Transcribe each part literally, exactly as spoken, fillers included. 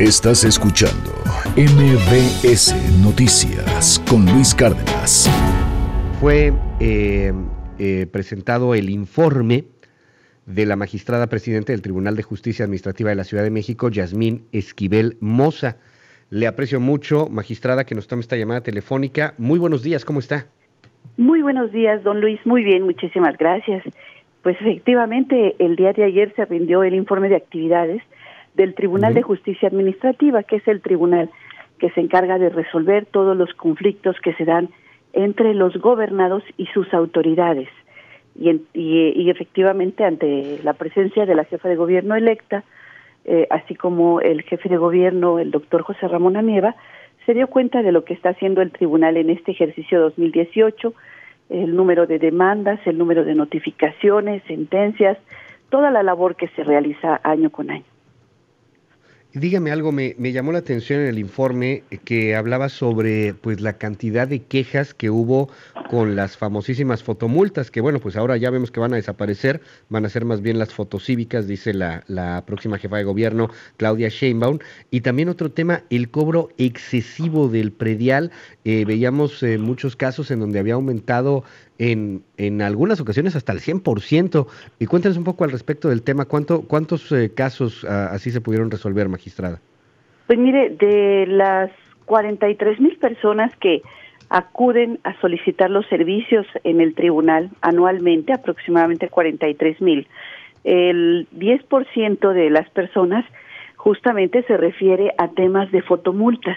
Estás escuchando M B S Noticias con Luis Cárdenas. Fue eh, eh, presentado el informe de la magistrada presidenta del Tribunal de Justicia Administrativa de la Ciudad de México, Yasmín Esquivel Moza. Le aprecio mucho, magistrada, que nos tome esta llamada telefónica. Muy buenos días, ¿cómo está? Muy buenos días, don Luis. Muy bien, muchísimas gracias. Pues efectivamente, el día de ayer se rindió el informe de actividades del Tribunal uh-huh. de Justicia Administrativa, que es el tribunal que se encarga de resolver todos los conflictos que se dan entre los gobernados y sus autoridades. Y, en, y, y efectivamente, ante la presencia de la jefa de gobierno electa, eh, así como el jefe de gobierno, el doctor José Ramón Amieva, se dio cuenta de lo que está haciendo el tribunal en este ejercicio dos mil dieciocho, el número de demandas, el número de notificaciones, sentencias, toda la labor que se realiza año con año. Dígame algo, me, me llamó la atención en el informe que hablaba sobre pues la cantidad de quejas que hubo con las famosísimas fotomultas, que bueno, pues ahora ya vemos que van a desaparecer, van a ser más bien las fotocívicas, dice la, la próxima jefa de gobierno, Claudia Sheinbaum. Y también otro tema, el cobro excesivo del predial. Eh, veíamos eh, muchos casos en donde había aumentado en, en algunas ocasiones hasta el cien por ciento. Y cuéntanos un poco al respecto del tema, ¿cuánto, cuántos eh, casos ah, así se pudieron resolver, magistrada? Pues mire, de las cuarenta y tres mil personas que acuden a solicitar los servicios en el tribunal anualmente, aproximadamente cuarenta y tres mil, el diez por ciento de las personas justamente se refiere a temas de fotomultas.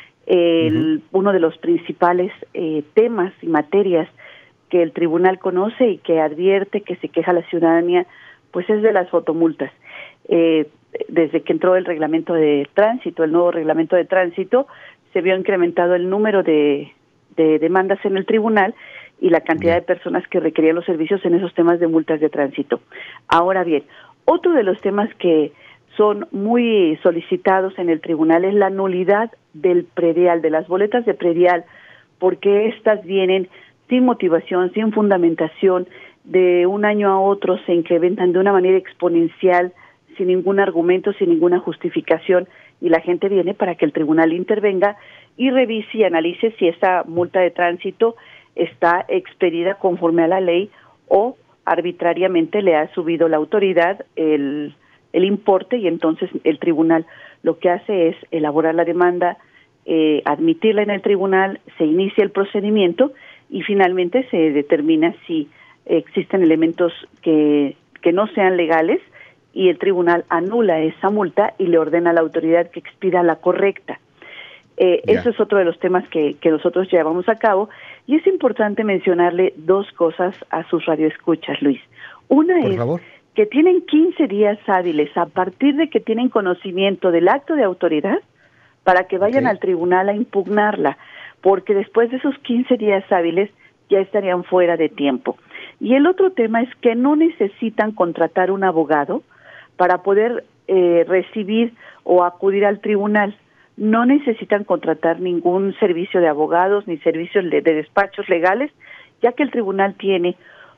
El, uh-huh. Uno de los principales eh, temas y materias que el tribunal conoce y que advierte que se queja la ciudadanía, pues es de las fotomultas. Eh, desde que entró el reglamento de tránsito, el nuevo reglamento de tránsito, se vio incrementado el número de, de demandas en el tribunal y la cantidad de personas que requerían los servicios en esos temas de multas de tránsito. Ahora bien, otro de los temas que son muy solicitados en el tribunal es la nulidad del predial, de las boletas de predial, porque estas vienen sin motivación, sin fundamentación, de un año a otro se incrementan de una manera exponencial, sin ningún argumento, sin ninguna justificación, y la gente viene para que el tribunal intervenga y revise y analice si esa multa de tránsito está expedida conforme a la ley o arbitrariamente le ha subido la autoridad el, el importe, y entonces el tribunal lo que hace es elaborar la demanda, eh, admitirla en el tribunal, se inicia el procedimiento y finalmente se determina si existen elementos que, que no sean legales, y el tribunal anula esa multa y le ordena a la autoridad que expida la correcta. Eh, eso es otro de los temas que, que nosotros llevamos a cabo, y es importante mencionarle dos cosas a sus radioescuchas, Luis. Una Por es favor. que tienen quince días hábiles a partir de que tienen conocimiento del acto de autoridad para que vayan okay. al tribunal a impugnarla, porque después de esos quince días hábiles ya estarían fuera de tiempo. Y el otro tema es que no necesitan contratar un abogado para poder eh, recibir o acudir al tribunal. No necesitan contratar ningún servicio de abogados ni servicios de, de despachos legales, ya que el tribunal tiene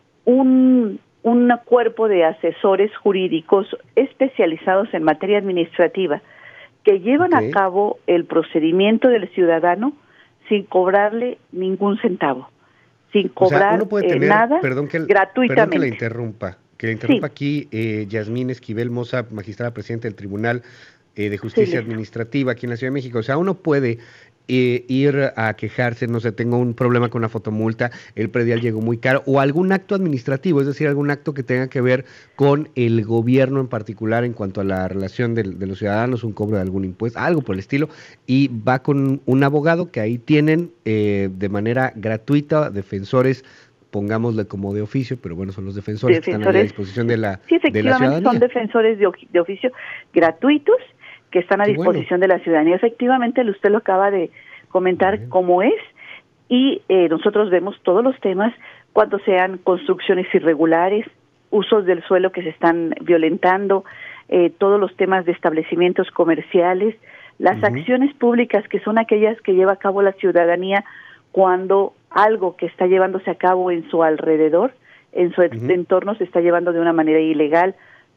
un, un cuerpo de asesores jurídicos especializados en materia administrativa que llevan okay. a cabo el procedimiento del ciudadano sin cobrarle ningún centavo, sin cobrar o sea, uno puede tener, eh, nada, perdón que, gratuitamente. Perdón que la interrumpa, que la interrumpa sí. aquí eh, Yasmín Esquivel Moza, magistrada presidenta del Tribunal eh, de Justicia sí, Administrativa aquí en la Ciudad de México. O sea, uno puede eh, ir a quejarse, no sé, tengo un problema con una fotomulta, el predial llegó muy caro, o algún acto administrativo, es decir, algún acto que tenga que ver con el gobierno en particular en cuanto a la relación de, de los ciudadanos, un cobro de algún impuesto, algo por el estilo, y va con un abogado que ahí tienen eh, de manera gratuita defensores, pongámosle como de oficio, pero bueno, son los defensores, defensores que están a disposición de la, sí, de la ciudadanía. Son defensores de, de oficio gratuitos que están a Qué disposición bueno. de la ciudadanía. Efectivamente, usted lo acaba de comentar cómo es, y eh, nosotros vemos todos los temas cuando sean construcciones irregulares, usos del suelo que se están violentando, eh, todos los temas de establecimientos comerciales, las uh-huh. acciones públicas que son aquellas que lleva a cabo la ciudadanía cuando algo que está llevándose a cabo en su alrededor, en su uh-huh. entorno, se está llevando de una manera ilegal.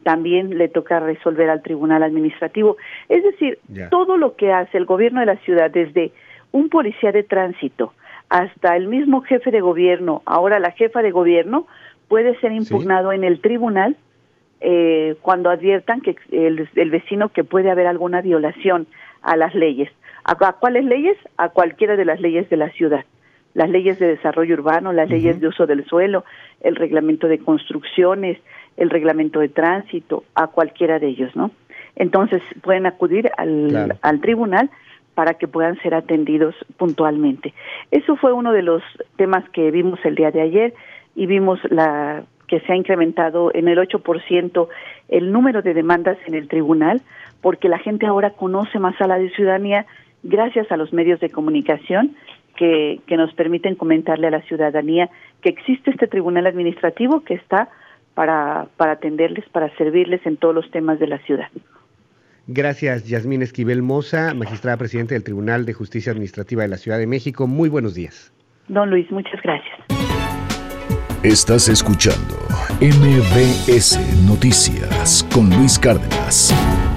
también le toca resolver al tribunal administrativo. Es decir, Ya. todo lo que hace el gobierno de la ciudad, desde un policía de tránsito hasta el mismo jefe de gobierno, ahora la jefa de gobierno, puede ser impugnado ¿Sí? en el tribunal eh, cuando adviertan que el, el vecino que puede haber alguna violación a las leyes. ¿A, a cuáles leyes? A cualquiera de las leyes de la ciudad. Las leyes de desarrollo urbano, las uh-huh. leyes de uso del suelo, el reglamento de construcciones, el reglamento de tránsito, a cualquiera de ellos, ¿no? Entonces pueden acudir al, claro. al tribunal para que puedan ser atendidos puntualmente. Eso fue uno de los temas que vimos el día de ayer, y vimos la que se ha incrementado en el ocho por ciento el número de demandas en el tribunal, porque la gente ahora conoce más a la ciudadanía gracias a los medios de comunicación que, que nos permiten comentarle a la ciudadanía que existe este tribunal administrativo que está para, para atenderles, para servirles en todos los temas de la ciudad. Gracias, Yasmín Esquivel Moza, magistrada presidenta del Tribunal de Justicia Administrativa de la Ciudad de México. Muy buenos días. Don Luis, muchas gracias. Estás escuchando M B S Noticias con Luis Cárdenas.